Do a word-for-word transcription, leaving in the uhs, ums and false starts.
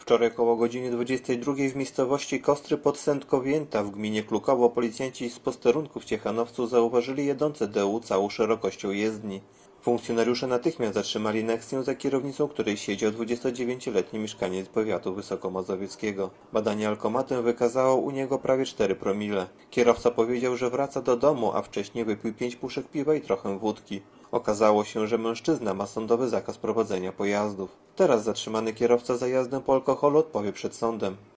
Wczoraj koło godziny dwudziestej drugiej w miejscowości Kostry pod Sędkowięta w gminie Klukowo policjanci z posterunku w Ciechanowcu zauważyli jedące D U całą szerokością jezdni. Funkcjonariusze natychmiast zatrzymali Nexię, za kierownicą której siedział dwudziestodziewięcioletni mieszkaniec powiatu wysokomazowieckiego. Badanie alkomatem wykazało u niego prawie cztery promile. Kierowca powiedział, że wraca do domu, a wcześniej wypił pięć puszek piwa i trochę wódki. Okazało się, że mężczyzna ma sądowy zakaz prowadzenia pojazdów. Teraz zatrzymany kierowca za jazdę po alkoholu odpowie przed sądem.